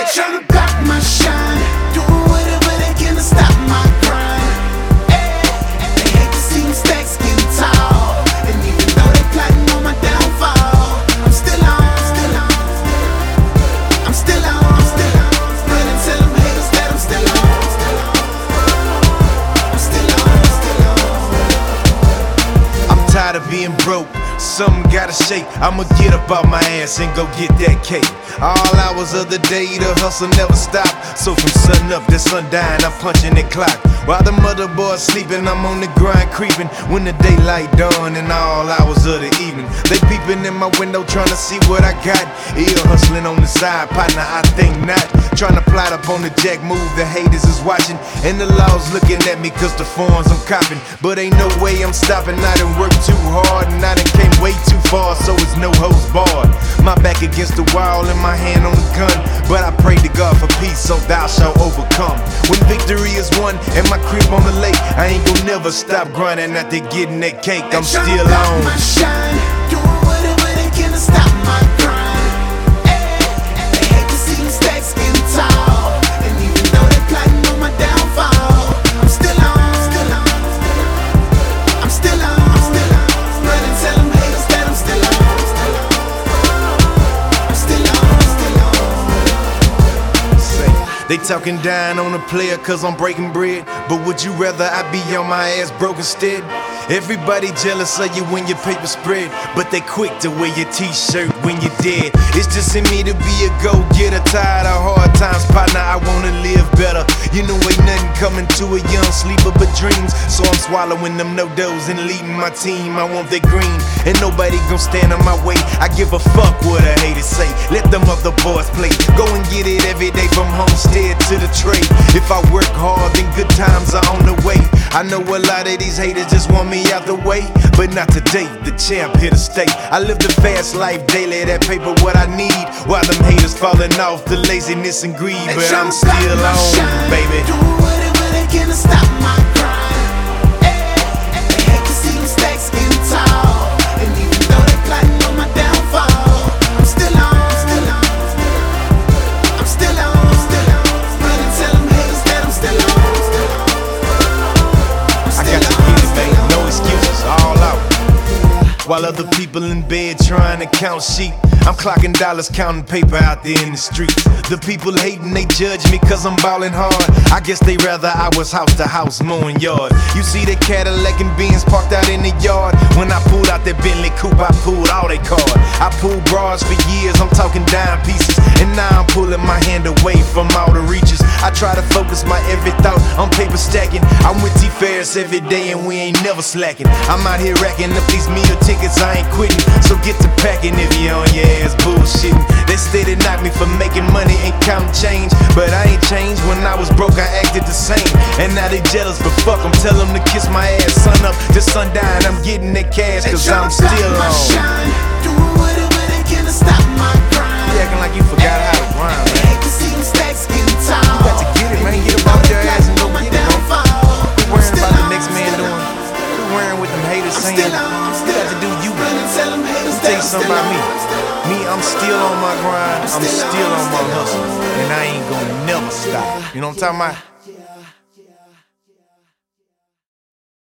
They tryna block my shine, doing whatever they can to stop my grind. They hate to see me stacks getting tall, and even though they plotting on my downfall, I'm still on. Run and tell them haters that I'm still on. I'm tired of being broke. Something gotta shake. I'ma get up out my ass and go get that cake. All hours of the day, the hustle never stop. So from sun up to sundown, I'm punching the clock. While the mother boys sleeping, I'm on the grind creeping. When the daylight dawn and all hours of the evening, they peeping in my window trying to see what I got. Ill hustling on the side, partner, I think not. Trying to plot up on the jack move, the haters is watching, and the law's looking at me cause the forms I'm copping. But ain't no way I'm stopping. I done worked too hard and I done came way too far, so it's no hose barred. My back against the wall and my hand on the gun, but I pray to God for peace, so thou shalt overcome. When victory is won and my crib on the lake, I ain't gon' never stop grinding after getting that cake. I'm still on. My shine, doing whatever they can to stop my grind. They hate to see me stacks getting tall, and even though they plotting on my downfall, I'm still on. Run and tell them haters that I'm still on. They talking down on a player cause I'm breaking bread, but would you rather I be on my ass broke instead? Everybody jealous of you when your paper spread, but they quick to wear your t-shirt when you're dead. It's just in me to be a go-getter, tired of hard times, partner, I wanna live better. You know ain't nothing coming to a young sleeper but dreams, so I'm swallowing them no-dos and leading my team. I want that green, and nobody gon' stand in my way. I give a fuck what a hater say, let them other boys play. Go and get it every day from homestead to the trade. If I work hard, then good times are on the way. I know a lot of these haters just want me out the way, but not today, the champ here to stay. I live the fast life daily, that paper what I need, while them haters falling off the laziness and greed. But I'm still on, baby. Doing whatever they can to stop my grind. They hate to see me stacks getting tall, and even though they plotting on my downfall, I'm still on. Run and tell them haters that I'm still on. All out. While other people in bed trying to count sheep, I'm clocking dollars, counting paper out there in the streets. The people hating, they judge me cause I'm ballin' hard. I guess they rather I was house to house mowing yard. You see the Cadillac and Benz parked out in the yard. When I pulled out that Bentley coupe, I pulled all they card. I pulled bras for years, I'm talking dime pieces, and now I'm pulling my hand away from all the reaches. I try to focus my every thought on paper stacking. I'm with T-Ferris every day and we ain't never slacking. I'm out here racking up these meal tickets, I ain't quitting, so get to packing if you on your ass bullshitting. They steady knock me for making money and counting change, but I ain't changed. When I was broke I acted the same, and now they jealous, but fuck them, tell them to kiss my ass. Sun up to sundown, I'm getting that cash cause I'm still on. Doing whatever they can to stop my grind. You acting like you forgot how to grind, man. They hate to see me stacks getting tall. You got to get it, man. Get up off your ass and go get it, man. Quit worrying about the next man doing. Quit worrying with them haters saying. You got to do you. Let me tell you something about me. I'm still on my grind, I'm still on my hustle, and I ain't gonna never stop. You know what I'm talking about?